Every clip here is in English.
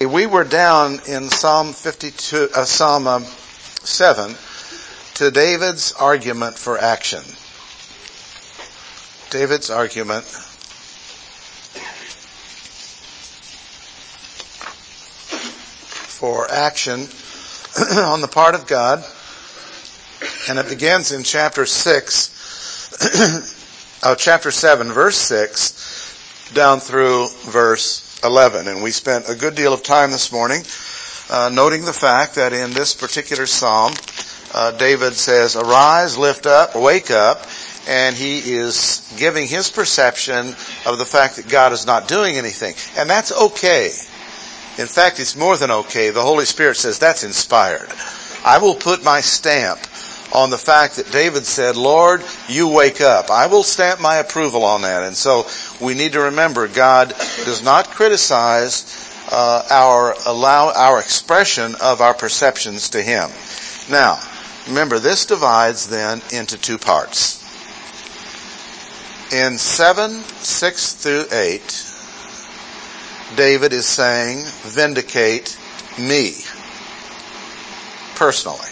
We were down in Psalm 7 to David's argument for action. David's argument for action on the part of God. And it begins in chapter 7, verse 6, down through verse 11. And we spent a good deal of time this morning noting the fact that in this particular psalm, David says, "Arise, lift up, wake up," and he is giving his perception of the fact that God is not doing anything. And that's okay. In fact, it's more than okay. The Holy Spirit says that's inspired. I will put my stamp on the fact that David said, "Lord, you wake up." I will stamp my approval on that. And so we need to remember God does not criticize our expression of our perceptions to Him. Now, remember, this divides then into two parts. In 7, 6 through 8, David is saying, "Vindicate me personally."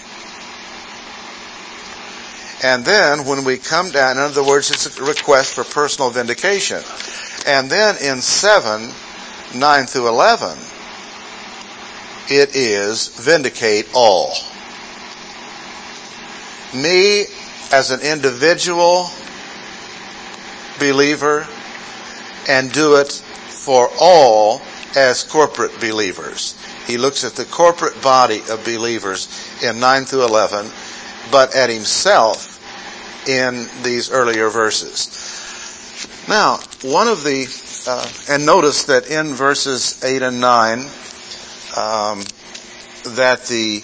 And then when we come down, in other words, it's a request for personal vindication. And then in 7, 9 through 11, it is vindicate all. Me as an individual believer, and do it for all as corporate believers. He looks at the corporate body of believers in 9 through 11, but at himself in these earlier verses. Now, and notice that in verses 8 and 9, that the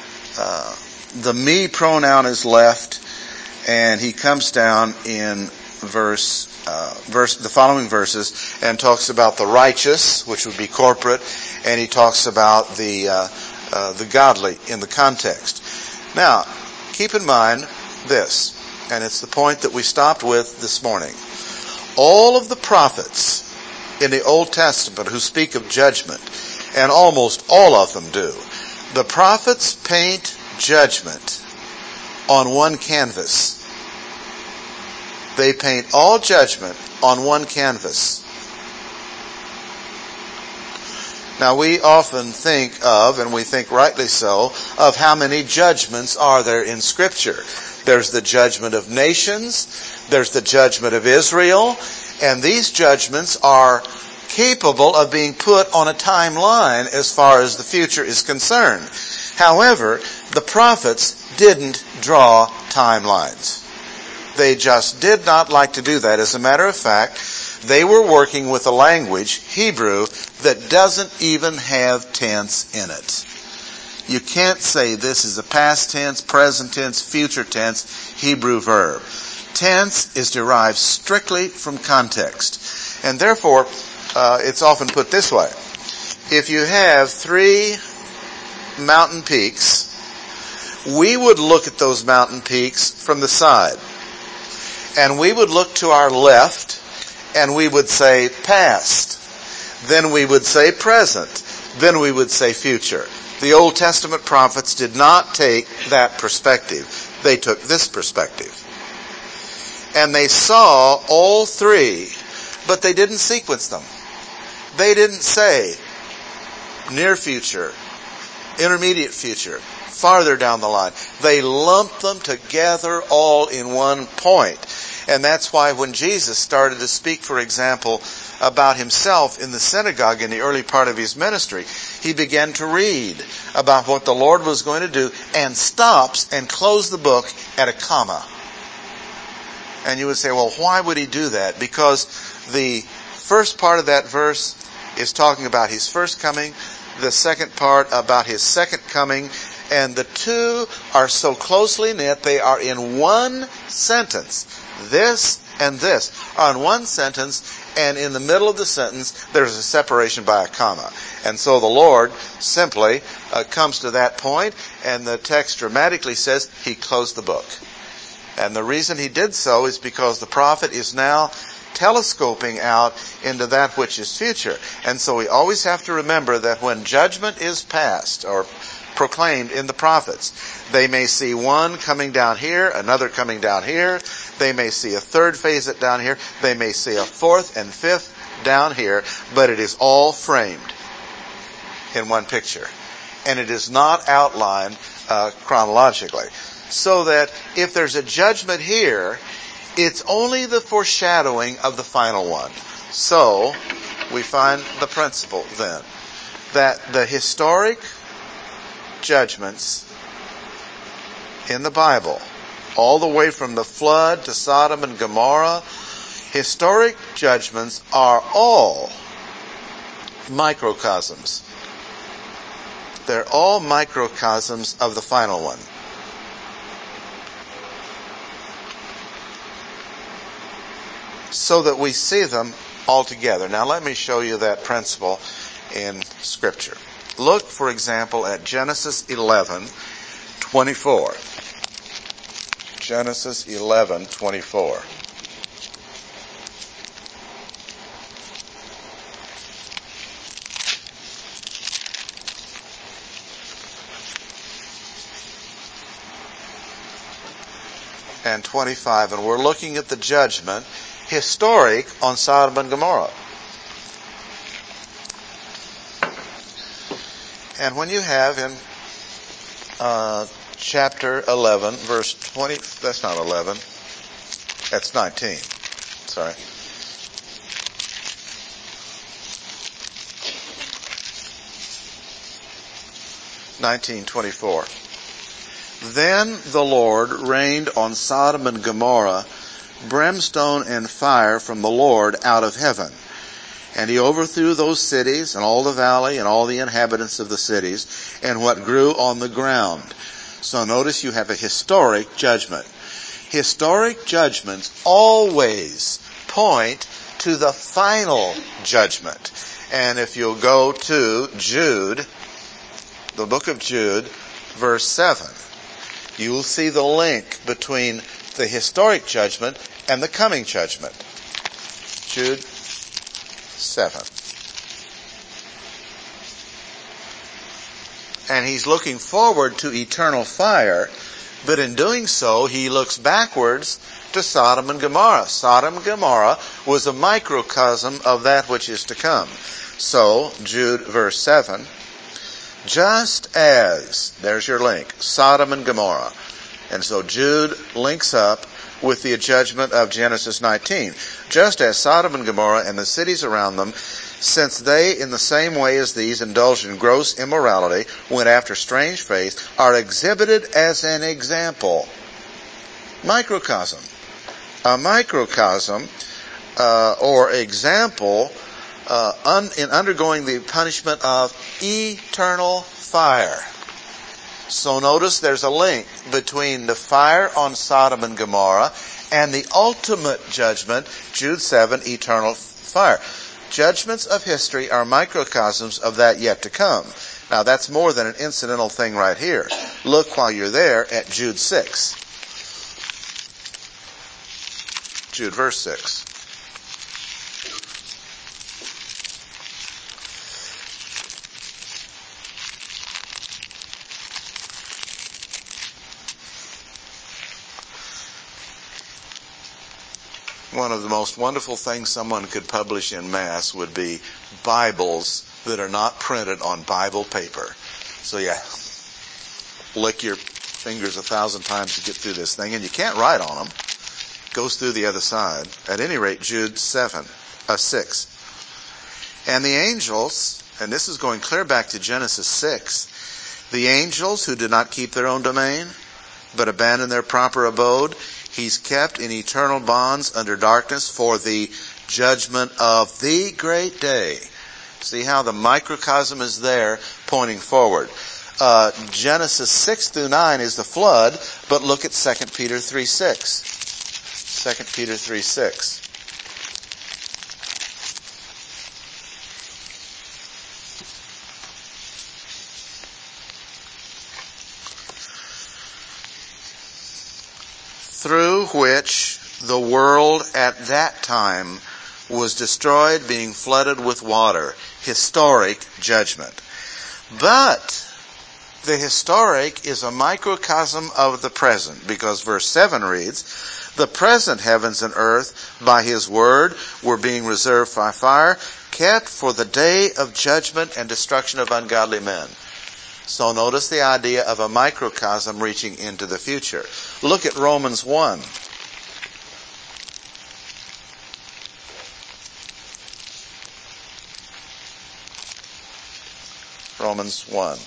me pronoun is left, and he comes down in the following verses and talks about the righteous, which would be corporate, and he talks about the godly in the context. Now, keep in mind this, and it's the point that we stopped with this morning. All of the prophets in the Old Testament who speak of judgment, and almost all of them do, the prophets paint judgment on one canvas. They paint all judgment on one canvas. Now, we often think of, and we think rightly so, of how many judgments are there in Scripture. There's the judgment of nations, there's the judgment of Israel, and these judgments are capable of being put on a timeline as far as the future is concerned. However, the prophets didn't draw timelines. They just did not like to do that. As a matter of fact, they were working with a language, Hebrew, that doesn't even have tense in it. You can't say this is a past tense, present tense, future tense Hebrew verb. Tense is derived strictly from context. And therefore, it's often put this way. If you have 3 mountain peaks, we would look at those mountain peaks from the side. And we would look to our left, and we would say past. Then we would say present. Then we would say future. The Old Testament prophets did not take that perspective. They took this perspective. And they saw all 3, but they didn't sequence them. They didn't say near future, intermediate future, farther down the line. They lumped them together all in one point. And that's why when Jesus started to speak, for example, about himself in the synagogue in the early part of his ministry, he began to read about what the Lord was going to do and stops and closes the book at a comma. And you would say, well, why would he do that? Because the first part of that verse is talking about his first coming, the second part about his second coming, and the two are so closely knit, they are in one sentence. This and this are in one sentence, and in the middle of the sentence, there's a separation by a comma. And so the Lord simply comes to that point, and the text dramatically says he closed the book. And the reason he did so is because the prophet is now telescoping out into that which is future. And so we always have to remember that when judgment is passed or proclaimed in the prophets, they may see one coming down here, another coming down here. They may see a third phase down here. They may see a fourth and fifth down here, but it is all framed in one picture. And it is not outlined chronologically. So that if there's a judgment here, it's only the foreshadowing of the final one. So, we find the principle then, that the historic judgments in the Bible, all the way from the flood to Sodom and Gomorrah, historic judgments are all microcosms. They're all microcosms of the final one. So that we see them all together. Now let me show you that principle in Scripture. Look, for example, at Genesis 11:24. Genesis 11:24. And 25, and we're looking at the judgment historic on Sodom and Gomorrah. And when you have in chapter 11, verse 20, that's not 11, that's 19, sorry. (19:24). Then the Lord rained on Sodom and Gomorrah brimstone and fire from the Lord out of heaven. And he overthrew those cities and all the valley and all the inhabitants of the cities and what grew on the ground. So notice you have a historic judgment. Historic judgments always point to the final judgment. And if you'll go to Jude, the book of Jude, verse 7, you will see the link between the historic judgment and the coming judgment. Jude 7. And he's looking forward to eternal fire, but in doing so, he looks backwards to Sodom and Gomorrah. Sodom and Gomorrah was a microcosm of that which is to come. So, Jude verse 7, just as, there's your link, Sodom and Gomorrah. And so Jude links up with the judgment of Genesis 19. Just as Sodom and Gomorrah and the cities around them, since they in the same way as these indulged in gross immorality, went after strange faiths, are exhibited as an example. Microcosm. A microcosm or example in undergoing the punishment of eternal fire. So notice there's a link between the fire on Sodom and Gomorrah and the ultimate judgment, Jude 7, eternal fire. Judgments of history are microcosms of that yet to come. Now that's more than an incidental thing right here. Look while you're there at Jude 6. Jude verse 6. One of the most wonderful things someone could publish in mass would be Bibles that are not printed on Bible paper. So yeah, lick your fingers 1,000 times to get through this thing, and you can't write on them. It goes through the other side. At any rate, Jude 6. And the angels, and this is going clear back to Genesis 6, the angels who did not keep their own domain, but abandoned their proper abode, he's kept in eternal bonds under darkness for the judgment of the great day. See how the microcosm is there pointing forward. Genesis 6 through 9 is the flood, but look at 2 Peter 3:6. 2 Peter 3:6. Through which the world at that time was destroyed, being flooded with water. Historic judgment. But the historic is a microcosm of the present, because verse 7 reads, the present heavens and earth by his word were being reserved by fire, kept for the day of judgment and destruction of ungodly men. So notice the idea of a microcosm reaching into the future. Look at Romans 1. Romans 1.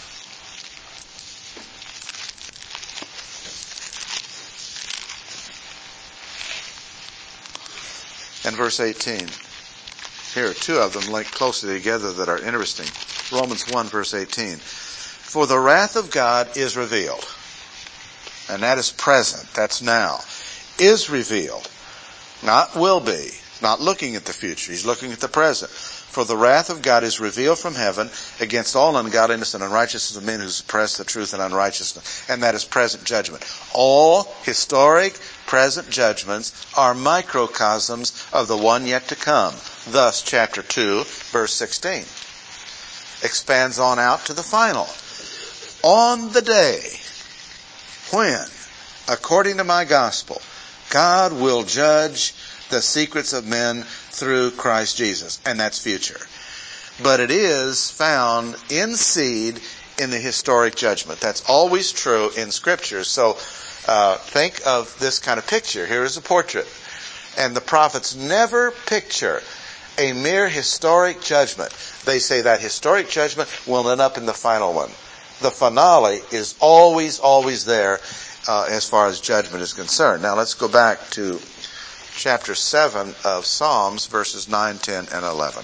And verse 18. Here are two of them linked closely together that are interesting. Romans 1 verse 18. For the wrath of God is revealed. And that is present. That's now. Is revealed. Not will be. Not looking at the future. He's looking at the present. For the wrath of God is revealed from heaven against all ungodliness and unrighteousness of men who suppress the truth in unrighteousness. And that is present judgment. All historic present judgments are microcosms of the one yet to come. Thus, chapter 2, verse 16 expands on out to the final. On the day when, according to my gospel, God will judge the secrets of men through Christ Jesus. And that's future. But it is found in seed in the historic judgment. That's always true in Scripture. So think of this kind of picture. Here is a portrait. And the prophets never picture a mere historic judgment. They say that historic judgment will end up in the final one. The finale is always there as far as judgment is concerned. Now let's go back to chapter 7 of Psalms, verses 9, 10, and 11.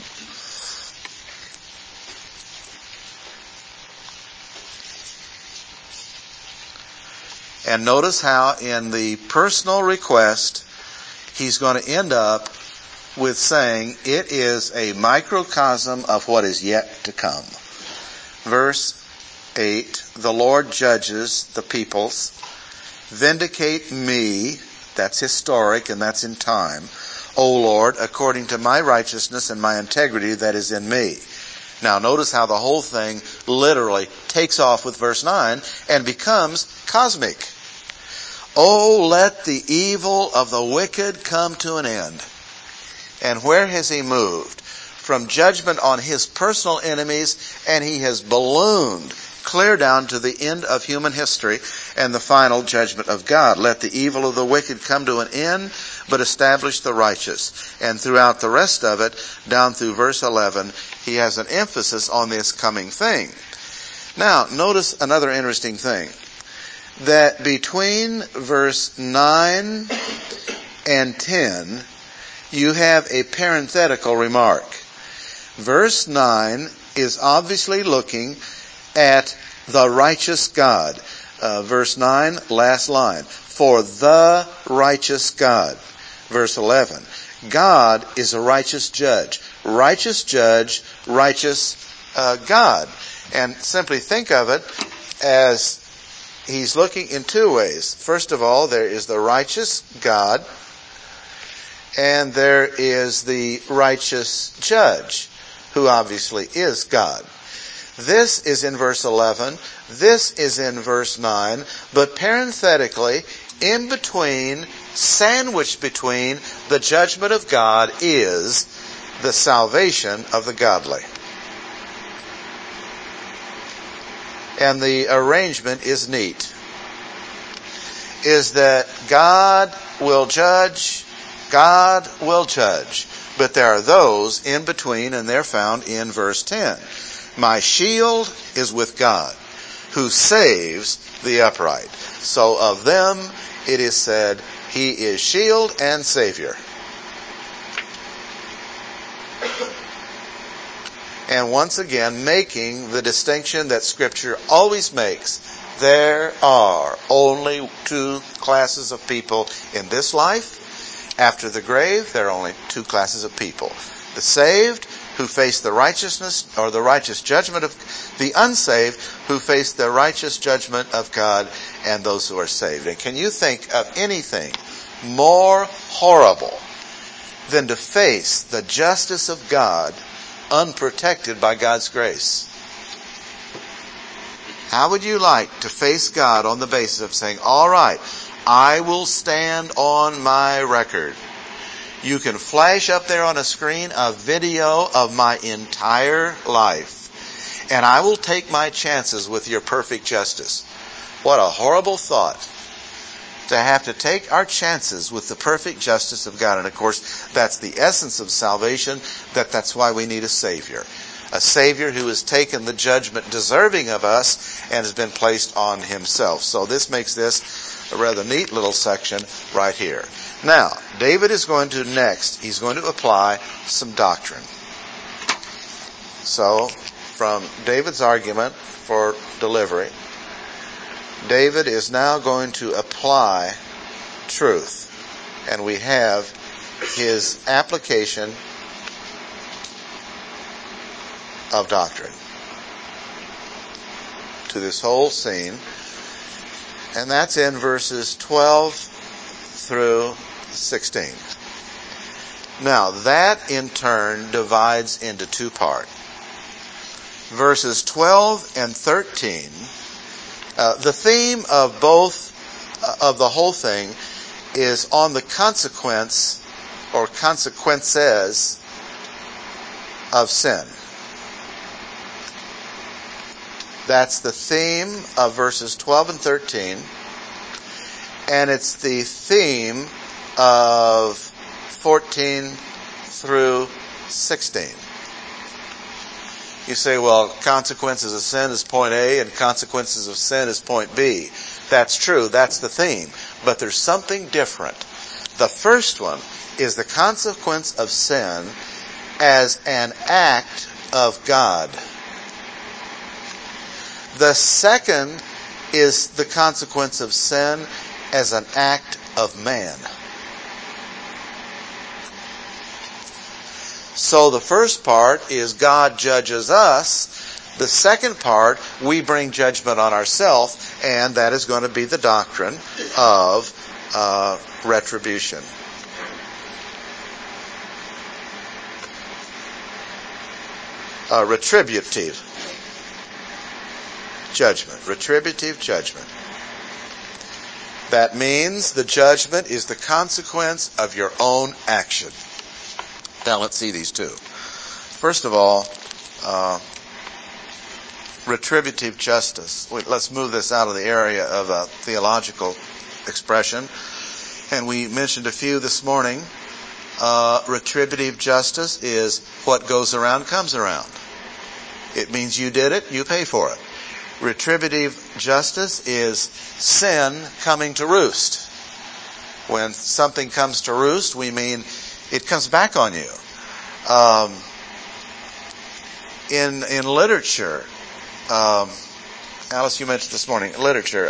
And notice how in the personal request, he's going to end up with saying, it is a microcosm of what is yet to come. Verse 8, the Lord judges the peoples. Vindicate me, that's historic and that's in time, O Lord, according to my righteousness and my integrity that is in me. Now notice how the whole thing literally takes off with verse 9 and becomes cosmic. Oh, let the evil of the wicked come to an end. And where has he moved? From judgment on his personal enemies, and he has ballooned clear down to the end of human history and the final judgment of God. Let the evil of the wicked come to an end, but establish the righteous. And throughout the rest of it, down through verse 11, he has an emphasis on this coming thing. Now, notice another interesting thing. That between verse 9 and 10, you have a parenthetical remark. Verse 9 is obviously looking at the righteous God. Verse 9, last line. For the righteous God. Verse 11. God is a righteous judge. Righteous judge, righteous God. And simply think of it as he's looking in two ways. First of all, there is the righteous God, and there is the righteous judge, who obviously is God. This is in verse 11. This is in verse 9. But parenthetically, in between, sandwiched between the judgment of God is the salvation of the godly. And the arrangement is neat. Is that God will judge, but there are those in between, and they're found in verse 10. My shield is with God, who saves the upright. So of them it is said, he is shield and savior. And once again, making the distinction that Scripture always makes. There are only two classes of people in this life. After the grave, there are only two classes of people. The saved, who face the righteousness or the righteous judgment of the unsaved, who face the righteous judgment of God, and those who are saved. And can you think of anything more horrible than to face the justice of God unprotected by God's grace? How would you like to face God on the basis of saying, all right, I will stand on my record. You can flash up there on a screen a video of my entire life, and I will take my chances with your perfect justice. What a horrible thought, to have to take our chances with the perfect justice of God. And of course, that's the essence of salvation, that's why we need a Savior. A Savior who has taken the judgment deserving of us and has been placed on Himself. So this makes this a rather neat little section right here. Now, David is going to next, he's going to apply some doctrine. So, from David's argument for delivery, David is now going to apply truth. And we have his application of doctrine to this whole scene. And that's in verses 12 through 16. Now, that in turn divides into two parts. Verses 12 and 13, the theme of of the whole thing is on the consequence or consequences of sin. That's the theme of verses 12 and 13. And it's the theme of 14 through 16. You say, well, consequences of sin is point A and consequences of sin is point B. That's true. That's the theme. But there's something different. The first one is the consequence of sin as an act of God. The second is the consequence of sin as an act of man. So the first part is God judges us. The second part, we bring judgment on ourselves, and that is going to be the doctrine of retribution. Retributive judgment. Retributive judgment. That means the judgment is the consequence of your own action. Now let's see these two. First of all, retributive justice. Let's move this out of the area of a theological expression. And we mentioned a few this morning. Retributive justice is what goes around comes around. It means you did it, you pay for it. Retributive justice is sin coming to roost. When something comes to roost, we mean it comes back on you. In literature, Alice, you mentioned this morning, literature,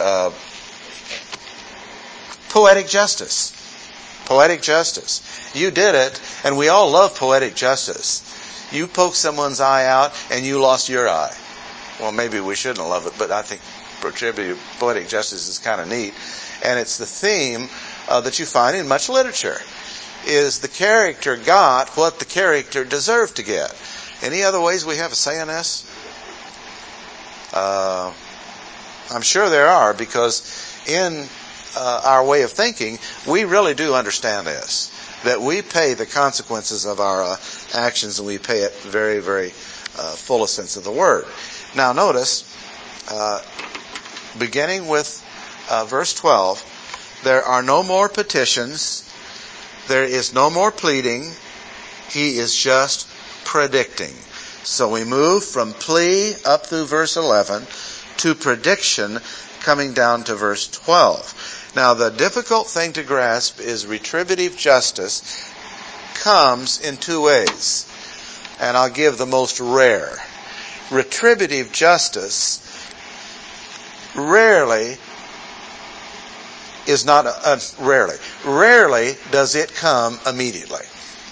poetic justice. Poetic justice. You did it, and we all love poetic justice. You poked someone's eye out, and you lost your eye. Well, maybe we shouldn't love it, but I think retributive poetic justice is kind of neat. And it's the theme that you find in much literature. Is the character got what the character deserved to get? Any other ways we have a say in this? I'm sure there are, because in our way of thinking, we really do understand this. That we pay the consequences of our actions, and we pay it very, very fullest sense of the word. Now notice, beginning with verse 12, there are no more petitions. There is no more pleading. He is just predicting. So we move from plea up through verse 11 to prediction coming down to verse 12. Now the difficult thing to grasp is retributive justice comes in two ways. And I'll give the most rare. Retributive justice rarely does it come immediately.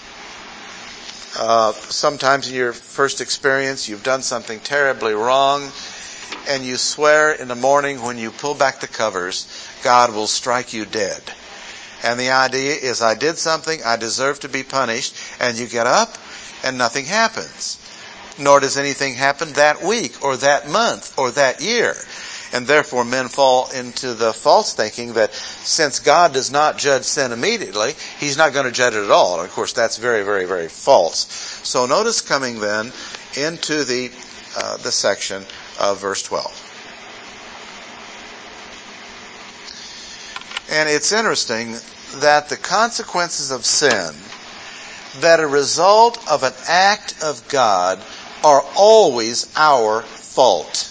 Sometimes in your first experience, you've done something terribly wrong, and you swear in the morning when you pull back the covers, God will strike you dead. And the idea is I did something, I deserve to be punished, and you get up and nothing happens. Nor does anything happen that week or that month or that year. And therefore men fall into the false thinking that since God does not judge sin immediately, He's not going to judge it at all. And of course that's very, very, very false. So notice coming then into the section of verse 12. And it's interesting that the consequences of sin that a result of an act of God are always our fault.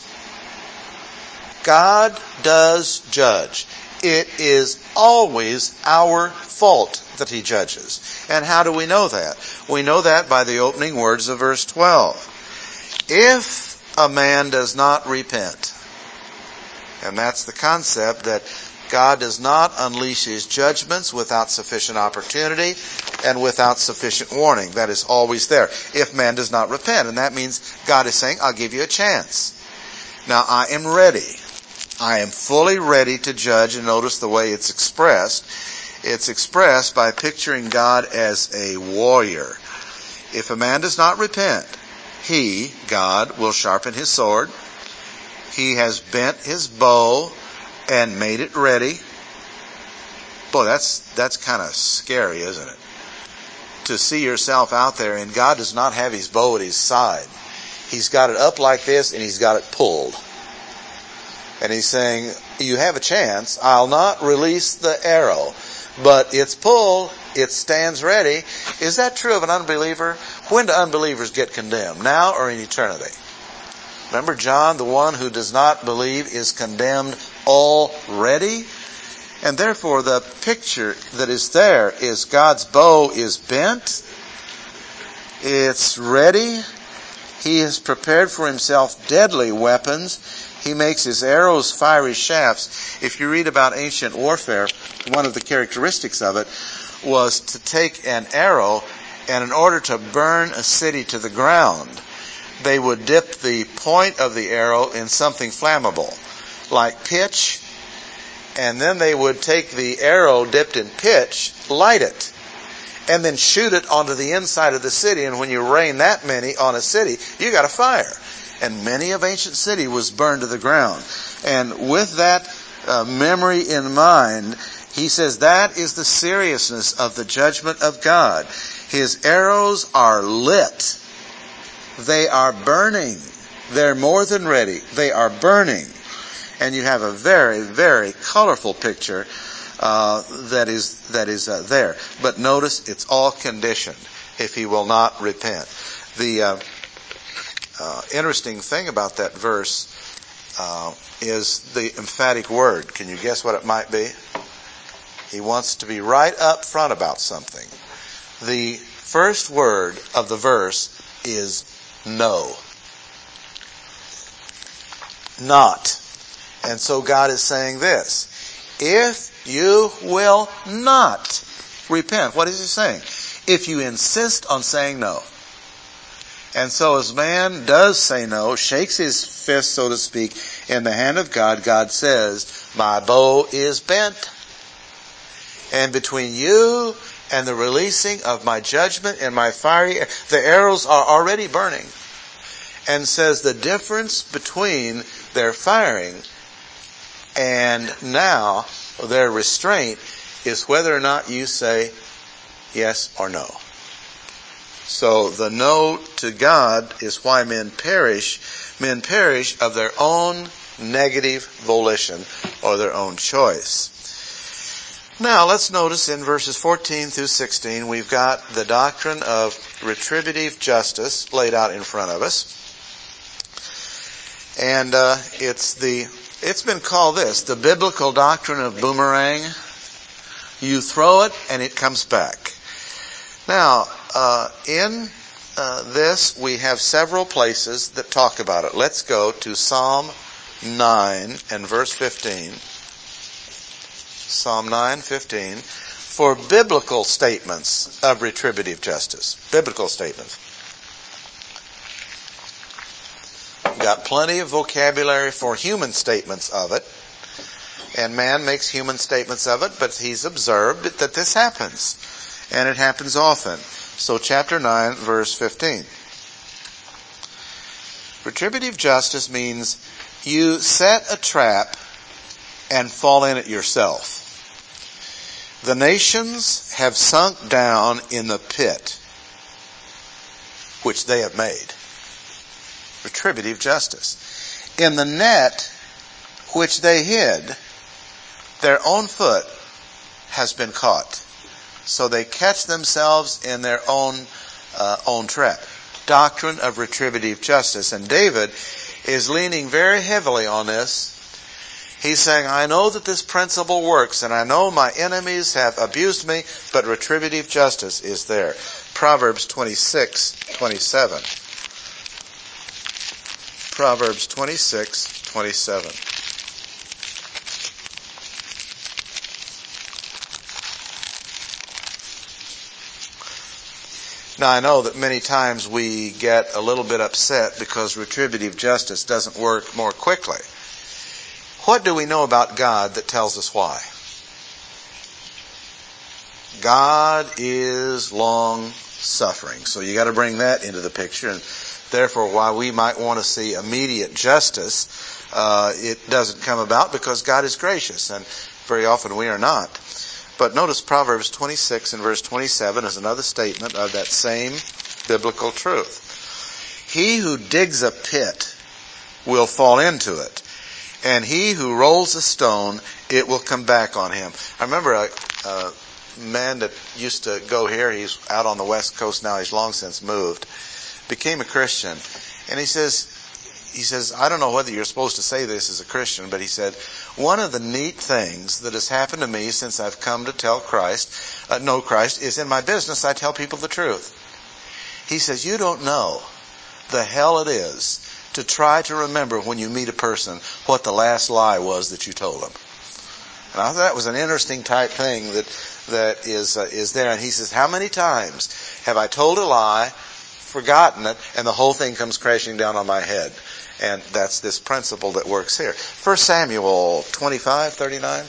God does judge. It is always our fault that He judges. And how do we know that? We know that by the opening words of verse 12. If a man does not repent, and that's the concept that God does not unleash His judgments without sufficient opportunity and without sufficient warning. That is always there. If man does not repent. And that means God is saying, I'll give you a chance. Now I am ready. I am fully ready to judge. And notice the way it's expressed. It's expressed by picturing God as a warrior. If a man does not repent, He, God, will sharpen His sword. He has bent His bow and made it ready. Boy, that's kind of scary, isn't it? To see yourself out there and God does not have His bow at His side. He's got it up like this and He's got it pulled. And He's saying, you have a chance. I'll not release the arrow, but it's pulled. It stands ready. Is that true of an unbeliever? When do unbelievers get condemned? Now or in eternity? Remember John, the one who does not believe is condemned already. And therefore the picture that is there is God's bow is bent. It's ready. He has prepared for Himself deadly weapons. He makes His arrows fiery shafts. If you read about ancient warfare, one of the characteristics of it was to take an arrow and in order to burn a city to the ground, they would dip the point of the arrow in something flammable, like pitch, and then they would take the arrow dipped in pitch, light it, and then shoot it onto the inside of the city. And when you rain that many on a city, you got a fire. And many of ancient city was burned to the ground. And with that memory in mind, he says that is the seriousness of the judgment of God. His arrows are lit. They are burning. They're more than ready. They are burning. And you have a very, very colorful picture that is there. But notice it's all conditioned if he will not repent. The interesting thing about that verse is the emphatic word. Can you guess what it might be? He wants to be right up front about something. The first word of the verse is no. Not. And so God is saying this. If you will not repent, what is He saying? If you insist on saying no. And so as man does say no, shakes his fist, so to speak, in the hand of God, God says, my bow is bent. And between you and the releasing of my judgment and my fiery, the arrows are already burning. And says the difference between their firing and now their restraint is whether or not you say yes or no. So the no to God is why men perish. Men perish of their own negative volition or their own choice. Now let's notice in verses 14 through 16 we've got the doctrine of retributive justice laid out in front of us. And it's been called this, the biblical doctrine of boomerang. You throw it and it comes back. Now, in this we have several places that talk about it. Let's go to Psalm 9 and verse 15. Psalm 9:15 for biblical statements of retributive justice. Biblical statements. We've got plenty of vocabulary for human statements of it. And man makes human statements of it, but he's observed that this happens. And it happens often. So chapter 9, verse 15. Retributive justice means you set a trap and fall in it yourself. The nations have sunk down in the pit which they have made. Retributive justice. In the net which they hid, their own foot has been caught. So they catch themselves in their own trap. Doctrine of retributive justice. And David is leaning very heavily on this. He's saying, I know that this principle works, and I know my enemies have abused me, but retributive justice is there. Proverbs 26:27. Proverbs 26:27. Now I know that many times we get a little bit upset because retributive justice doesn't work more quickly. What do we know about God that tells us why? God is long-suffering. So you got to bring that into the picture. And therefore, why we might want to see immediate justice, it doesn't come about because God is gracious. And very often we are not. But notice Proverbs 26 and verse 27 is another statement of that same biblical truth. He who digs a pit will fall into it, and he who rolls a stone, it will come back on him. I remember a man that used to go here, he's out on the West Coast now, he's long since moved, became a Christian, and he says, I don't know whether you're supposed to say this as a Christian, but he said, one of the neat things that has happened to me since I've come to know Christ, is in my business I tell people the truth. He says, you don't know the hell it is to try to remember when you meet a person what the last lie was that you told them. And I thought that was an interesting type thing that is there. And he says, how many times have I told a lie, forgotten it, and the whole thing comes crashing down on my head? And that's this principle that works here. 1 Samuel 25:39.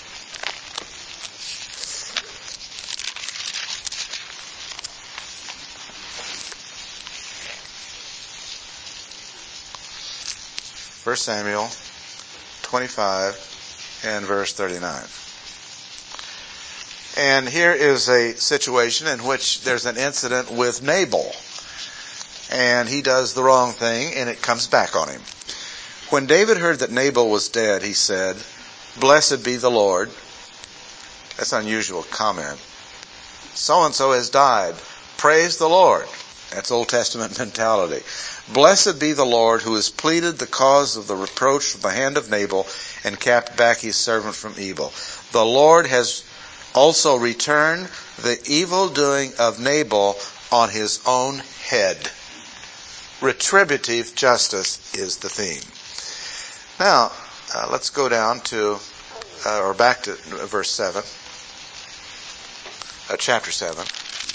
First Samuel 25 and verse 39. And here is a situation in which there's an incident with Nabal. And he does the wrong thing, and it comes back on him. When David heard that Nabal was dead, he said, blessed be the Lord. That's an unusual comment. So-and-so has died. Praise the Lord. That's Old Testament mentality. Blessed be the Lord who has pleaded the cause of the reproach from the hand of Nabal and kept back his servant from evil. The Lord has also returned the evil doing of Nabal on his own head. Retributive justice is the theme. Now, let's go down to, or back to verse 7, chapter 7.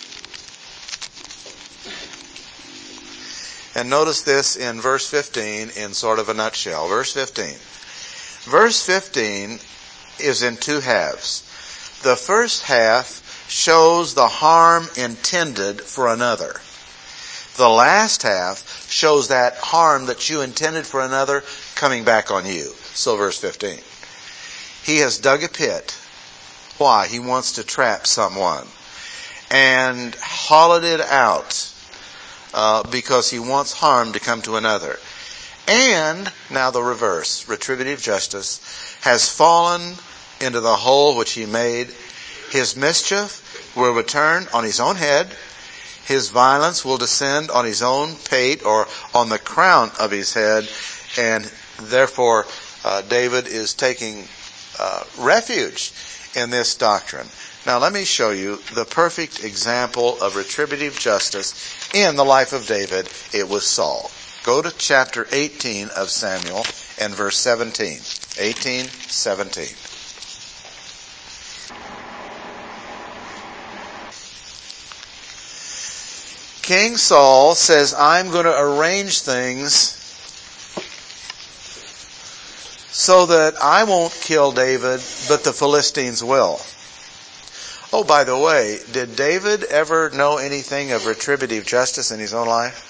And notice this in verse 15 in sort of a nutshell. Verse 15. Verse 15 is in two halves. The first half shows the harm intended for another. The last half shows that harm that you intended for another coming back on you. So verse 15. He has dug a pit. Why? He wants to trap someone. And hollowed it out because he wants harm to come to another. And now the reverse. Retributive justice has fallen into the hole which he made. His mischief will return on his own head. His violence will descend on his own pate or on the crown of his head. And therefore, David is taking refuge in this doctrine. Now let me show you the perfect example of retributive justice in the life of David. It was Saul. Go to chapter 18 of Samuel and verse 17. 18:17. King Saul says, I'm going to arrange things so that I won't kill David, but the Philistines will. Oh, by the way, did David ever know anything of retributive justice in his own life?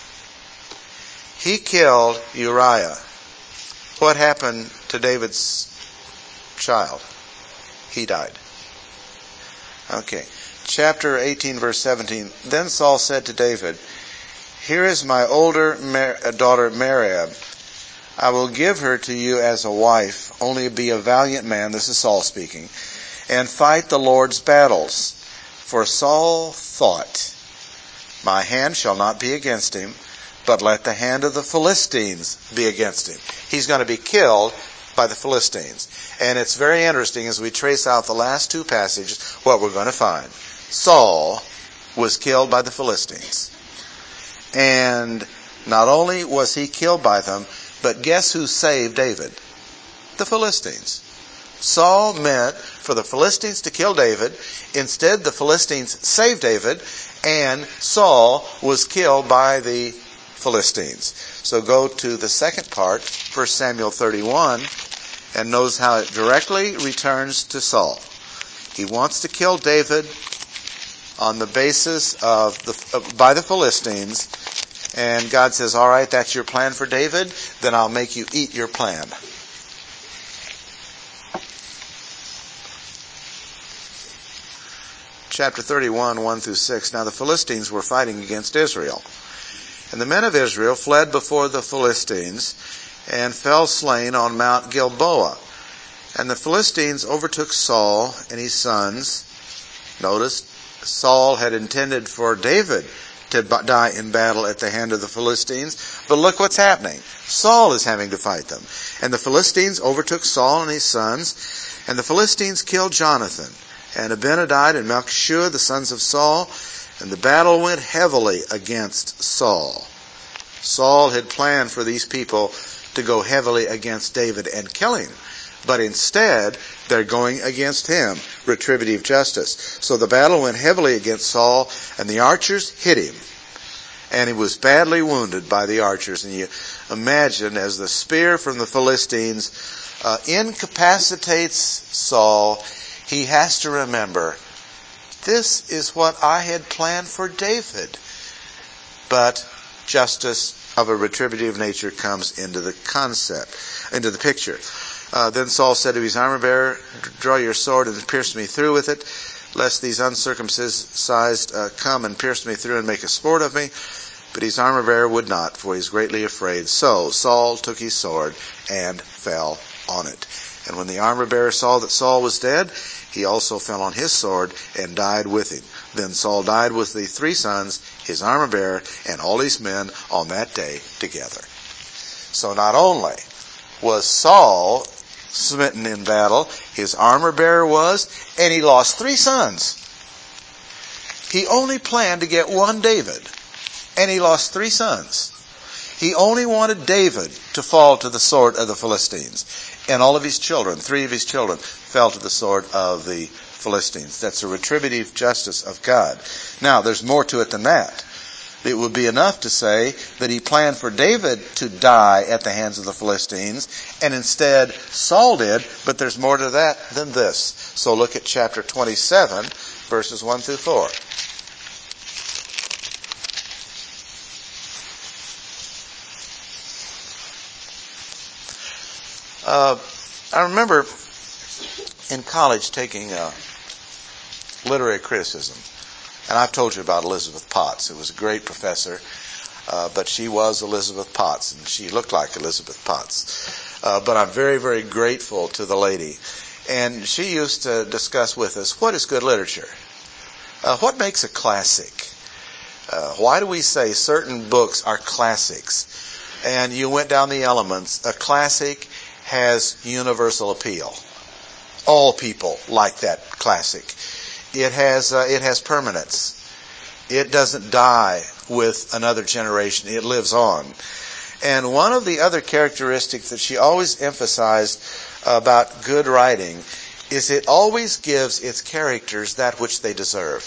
He killed Uriah. What happened to David's child? He died. Okay. Chapter 18, verse 17. Then Saul said to David, "Here is my older daughter Merab. I will give her to you as a wife. Only be a valiant man," this is Saul speaking, "and fight the Lord's battles." For Saul thought, "My hand shall not be against him, but let the hand of the Philistines be against him." He's going to be killed by the Philistines. And it's very interesting as we trace out the last two passages what we're going to find. Saul was killed by the Philistines. And not only was he killed by them, but guess who saved David? The Philistines. Saul meant for the Philistines to kill David. Instead, the Philistines saved David, and Saul was killed by the Philistines. So go to the second part, 1 Samuel 31, and notice how it directly returns to Saul. He wants to kill David on the basis by the Philistines, and God says, "All right, that's your plan for David, then I'll make you eat your plan." Chapter 31, 1 through 6. Now the Philistines were fighting against Israel. And the men of Israel fled before the Philistines and fell slain on Mount Gilboa. And the Philistines overtook Saul and his sons. Notice, Saul had intended for David to die in battle at the hand of the Philistines. But look what's happening. Saul is having to fight them. And the Philistines overtook Saul and his sons. And the Philistines killed Jonathan and Abinadab and Melchishua, the sons of Saul. And the battle went heavily against Saul. Saul had planned for these people to go heavily against David and kill him. But instead, they're going against him. Retributive justice. So the battle went heavily against Saul, and the archers hit him. And he was badly wounded by the archers. And you imagine as the spear from the Philistines incapacitates Saul, he has to remember, this is what I had planned for David. But justice of a retributive nature comes into the picture. Then Saul said to his armor bearer, "Draw your sword and pierce me through with it, lest these uncircumcised come and pierce me through and make a sport of me." But his armor bearer would not, for he is greatly afraid. So Saul took his sword and fell on it. And when the armor bearer saw that Saul was dead, he also fell on his sword and died with him. Then Saul died with the 3 sons, his armor bearer, and all his men on that day together. So not only was Saul smitten in battle, his armor bearer was, and he lost 3 sons. He only planned to get one David, and he lost 3 sons. He only wanted David to fall to the sword of the Philistines. And all of his children, 3 of his children, fell to the sword of the Philistines. That's a retributive justice of God. Now, there's more to it than that. It would be enough to say that he planned for David to die at the hands of the Philistines, and instead Saul did, but there's more to that than this. So look at chapter 27, verses 1 through 4. I remember in college taking literary criticism, and I've told you about Elizabeth Potts, who was a great professor, but she was Elizabeth Potts, and she looked like Elizabeth Potts. But I'm very, very grateful to the lady. And she used to discuss with us, what is good literature? What makes a classic? Why do we say certain books are classics? And you went down the elements. A classic has universal appeal. All people like that classic. It has permanence. It doesn't die with another generation. It lives on. And one of the other characteristics that she always emphasized about good writing is it always gives its characters that which they deserve.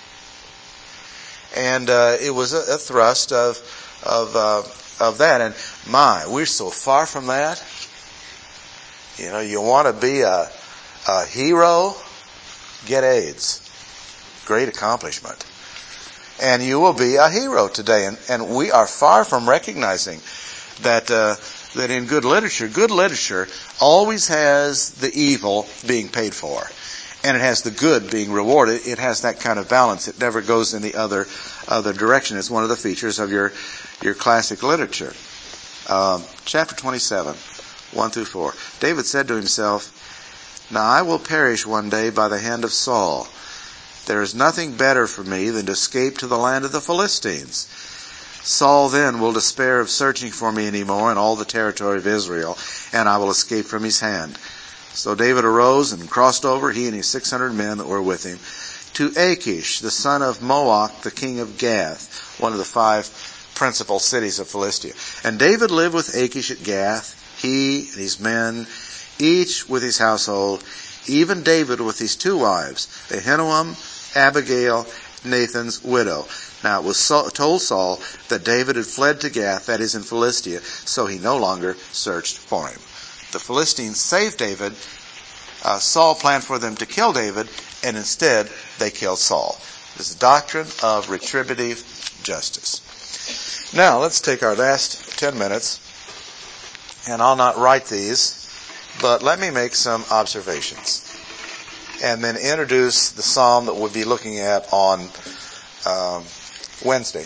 And it was a thrust of that. And we're so far from that. You want to be a hero? Get AIDS. Great accomplishment. And you will be a hero today. And we are far from recognizing that in good literature always has the evil being paid for. And it has the good being rewarded. It has that kind of balance. It never goes in the other direction. It's one of the features of your classic literature. Chapter 27, 1 through 4. David said to himself, "Now I will perish one day by the hand of Saul. There is nothing better for me than to escape to the land of the Philistines. Saul then will despair of searching for me anymore in all the territory of Israel, and I will escape from his hand." So David arose and crossed over, he and his 600 men that were with him, to Achish, the son of Moach, the king of Gath, one of the 5 principal cities of Philistia. And David lived with Achish at Gath, he and his men, each with his household, even David with his 2 wives, Ahinoam, Abigail, Nathan's widow. Now it was told Saul that David had fled to Gath, that is in Philistia, so he no longer searched for him. The Philistines saved David. Saul planned for them to kill David, and instead they killed Saul. This is the doctrine of retributive justice. Now let's take our last 10 minutes, and I'll not write these, but let me make some observations, and then introduce the psalm that we'll be looking at on Wednesday.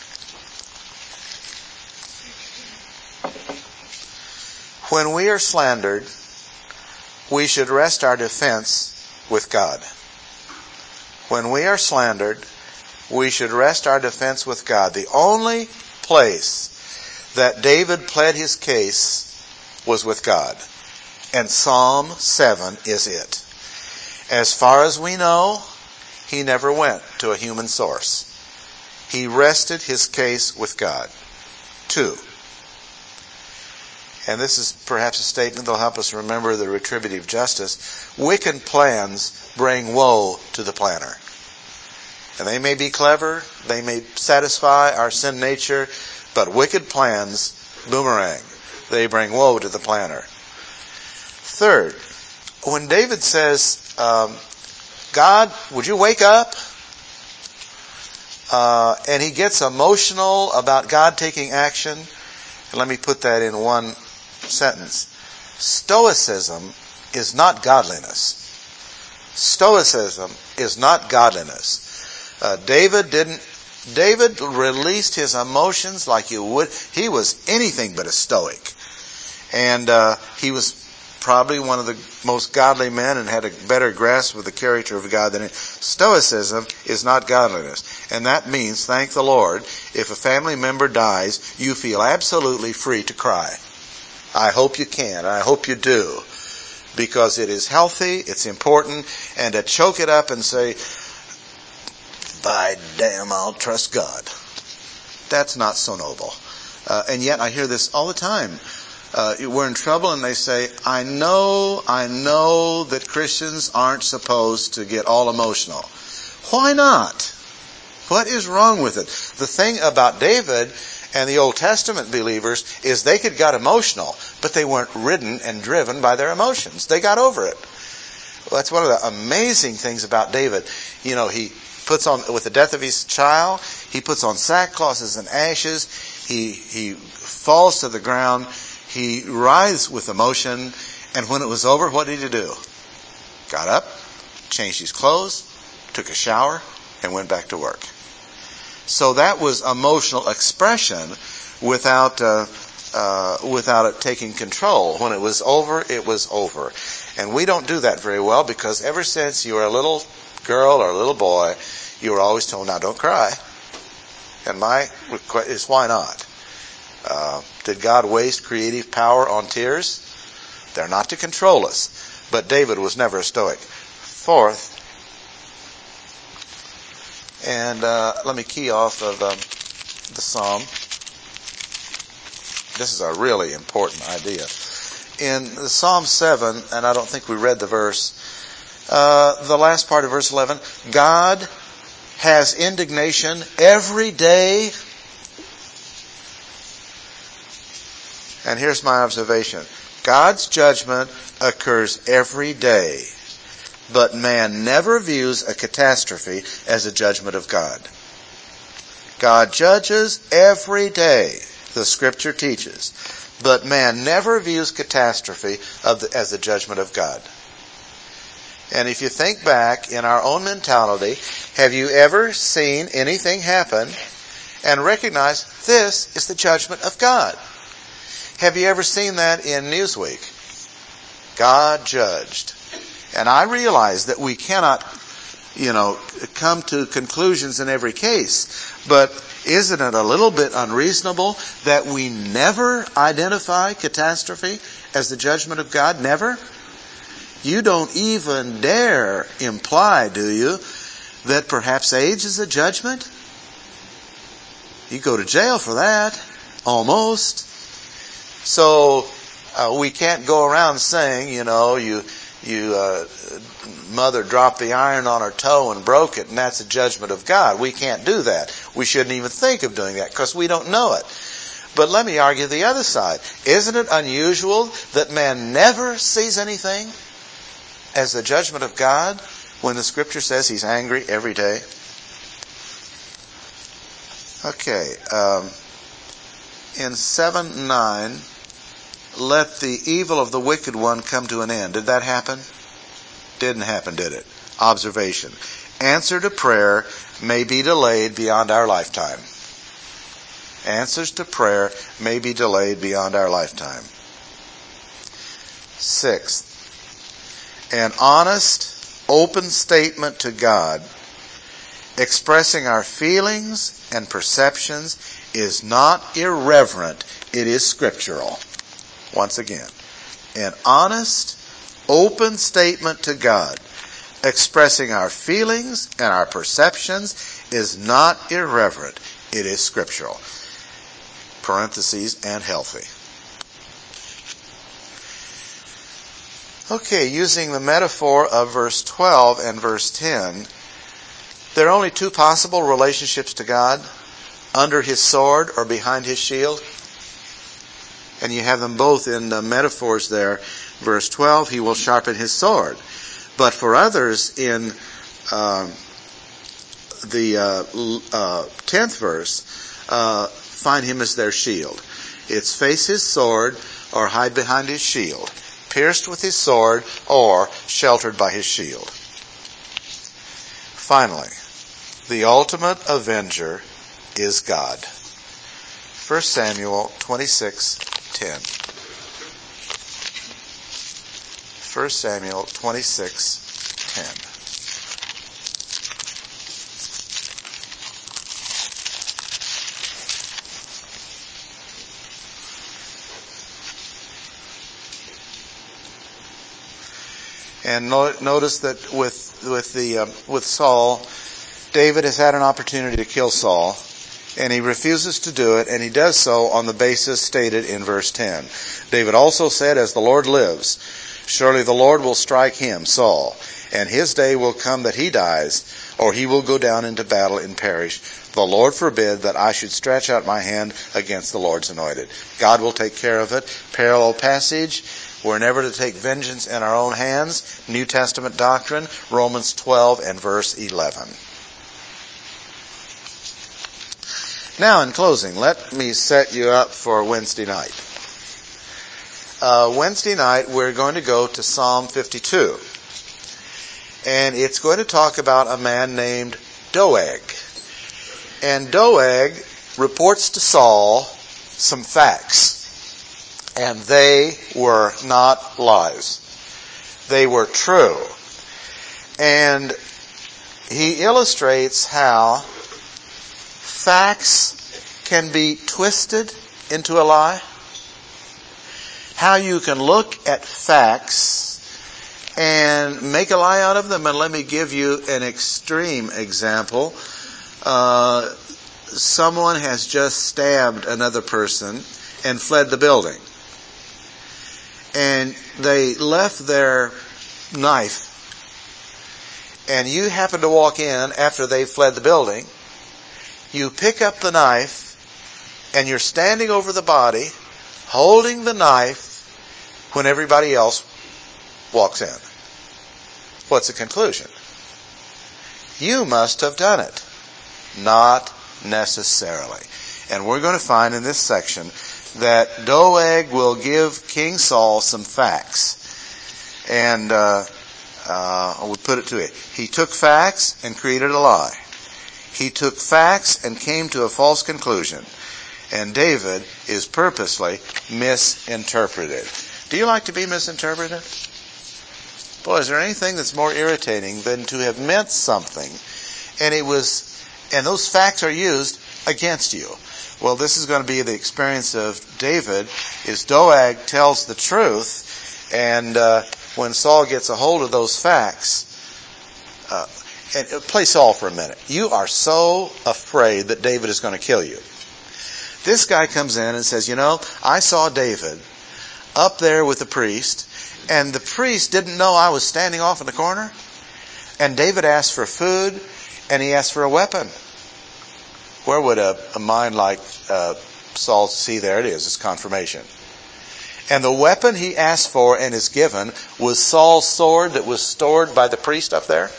When we are slandered, we should rest our defense with God. When we are slandered, we should rest our defense with God. The only place that David pled his case was with God. And Psalm 7 is it. As far as we know, he never went to a human source. He rested his case with God. 2. And this is perhaps a statement that will help us remember the retributive justice. Wicked plans bring woe to the planner. And they may be clever, they may satisfy our sin nature, but wicked plans boomerang. They bring woe to the planner. 3rd, when David says, "God, would you wake up?" And he gets emotional about God taking action. Let me put that in one sentence. Stoicism is not godliness. Stoicism is not godliness. David released his emotions like you would. He was anything but a stoic. And he was probably one of the most godly men and had a better grasp of the character of God than Stoicism is not godliness. And that means, thank the Lord, if a family member dies, you feel absolutely free to cry. I hope you can. I hope you do. Because it is healthy, it's important, and to choke it up and say, "By damn, I'll trust God." That's not so noble. And yet I hear this all the time. We're in trouble and they say, I know that Christians aren't supposed to get all emotional. Why not? What is wrong with it? The thing about David and the Old Testament believers is they could get emotional, but they weren't ridden and driven by their emotions. They got over it. Well, that's one of the amazing things about David. He puts on, with the death of his child, he puts on sackcloth and ashes. He falls to the ground. He writhes with emotion. And when it was over, what did he do? Got up, changed his clothes, took a shower, and went back to work. So that was emotional expression without it taking control. When it was over, it was over. And we don't do that very well because ever since you were a little girl or a little boy, you were always told, now don't cry. And my request is, why not? Did God waste creative power on tears? They're not to control us. But David was never a stoic. 4th, and let me key off of the psalm. This is a really important idea. In the Psalm 7, and I don't think we read the verse, the last part of verse 11, God has indignation every day. And here's my observation. God's judgment occurs every day, but man never views a catastrophe as a judgment of God. God judges every day, the Scripture teaches, but man never views catastrophe as a judgment of God. And if you think back in our own mentality, have you ever seen anything happen and recognized this is the judgment of God? Have you ever seen that in Newsweek? God judged. And I realize that we cannot, come to conclusions in every case. But isn't it a little bit unreasonable that we never identify catastrophe as the judgment of God? Never? You don't even dare imply, do you, that perhaps age is a judgment? You go to jail for that. Almost. So we can't go around saying, mother dropped the iron on her toe and broke it, and that's a judgment of God. We can't do that. We shouldn't even think of doing that because we don't know it. But let me argue the other side. Isn't it unusual that man never sees anything as the judgment of God when the Scripture says He's angry every day? Okay. In 7:9, let the evil of the wicked one come to an end. Did that happen? Didn't happen, did it? Observation. Answer to prayer may be delayed beyond our lifetime. Answers to prayer may be delayed beyond our lifetime. Sixth, an honest, open statement to God, expressing our feelings and perceptions, is not irreverent, it is scriptural. Once again, an honest, open statement to God, expressing our feelings and our perceptions, is not irreverent, it is scriptural. Parentheses, and healthy. Okay, using the metaphor of verse 12 and verse 10, there are only two possible relationships to God: under His sword or behind His shield. And you have them both in the metaphors there. Verse 12, He will sharpen His sword. But for others in the 10th verse, find Him as their shield. It's face His sword or hide behind His shield. Pierced with His sword or sheltered by His shield. Finally, the ultimate avenger is God. 1 Samuel 26:10. 1 Samuel 26:10. And notice that with Saul, David has had an opportunity to kill Saul, and he refuses to do it, and he does so on the basis stated in verse 10. David also said, "As the Lord lives, surely the Lord will strike him, Saul, and his day will come that he dies, or he will go down into battle and perish. The Lord forbid that I should stretch out my hand against the Lord's anointed." God will take care of it. Parallel passage. We're never to take vengeance in our own hands. New Testament doctrine, Romans 12 and verse 11. Now, in closing, let me set you up for Wednesday night. Wednesday night, we're going to go to Psalm 52. And it's going to talk about a man named Doeg. And Doeg reports to Saul some facts. And they were not lies. They were true. And he illustrates how facts can be twisted into a lie. How you can look at facts and make a lie out of them. And let me give you an extreme example. Someone has just stabbed another person and fled the building. And they left their knife. And you happen to walk in after they fled the building. You pick up the knife and you're standing over the body holding the knife when everybody else walks in. What's the conclusion? You must have done it. Not necessarily. And we're going to find in this section that Doeg will give King Saul some facts. And I would put it to it. He took facts and created a lie. He took facts and came to a false conclusion. And David is purposely misinterpreted. Do you like to be misinterpreted? Boy, is there anything that's more irritating than to have meant something and those facts are used against you? Well, this is going to be the experience of David, is Doeg tells the truth, and when Saul gets a hold of those facts, and play Saul for a minute. You are so afraid that David is going to kill you. This guy comes in and says, I saw David up there with the priest, and the priest didn't know I was standing off in the corner. And David asked for food, and he asked for a weapon. Where would a mind like Saul see? There it is, it's confirmation. And the weapon he asked for and is given was Saul's sword that was stored by the priest up there.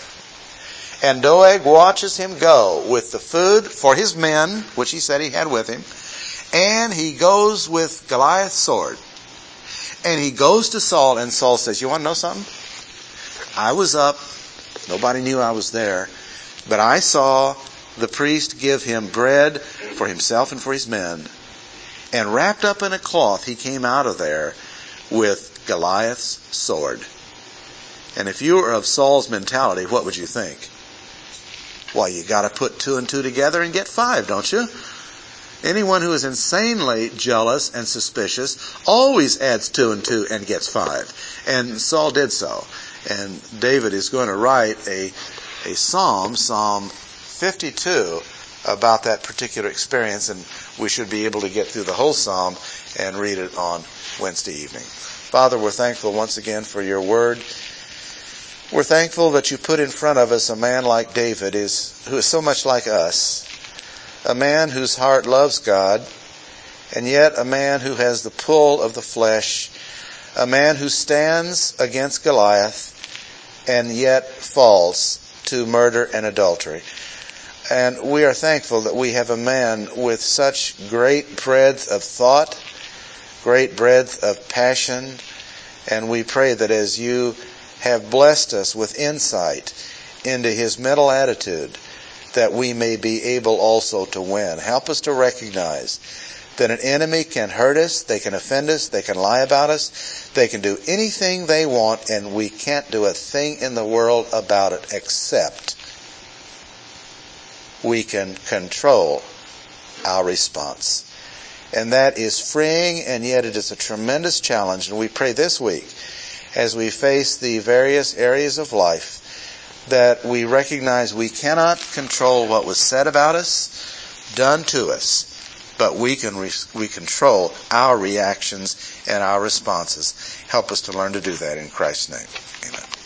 And Doeg watches him go with the food for his men, which he said he had with him, and he goes with Goliath's sword. And he goes to Saul, and Saul says, you want to know something? I was up. Nobody knew I was there. But I saw the priest give him bread for himself and for his men. And wrapped up in a cloth, he came out of there with Goliath's sword. And if you were of Saul's mentality, what would you think? Well, you got to put 2 and 2 together and get 5, don't you? Anyone who is insanely jealous and suspicious always adds 2 and 2 and gets 5. And Saul did so. And David is going to write a psalm, Psalm 52, about that particular experience, and we should be able to get through the whole psalm and read it on Wednesday evening. Father, we're thankful once again for your word. We're thankful that you put in front of us a man like David, who is so much like us. A man whose heart loves God, and yet a man who has the pull of the flesh. A man who stands against Goliath, and yet falls to murder and adultery. And we are thankful that we have a man with such great breadth of thought, great breadth of passion, and we pray that as you have blessed us with insight into his mental attitude, that we may be able also to win. Help us to recognize that an enemy can hurt us, they can offend us, they can lie about us, they can do anything they want, and we can't do a thing in the world about it except we can control our response. And that is freeing, and yet it is a tremendous challenge. And we pray this week, as we face the various areas of life, that we recognize we cannot control what was said about us, done to us, but we control our reactions and our responses. Help us to learn to do that in Christ's name. Amen.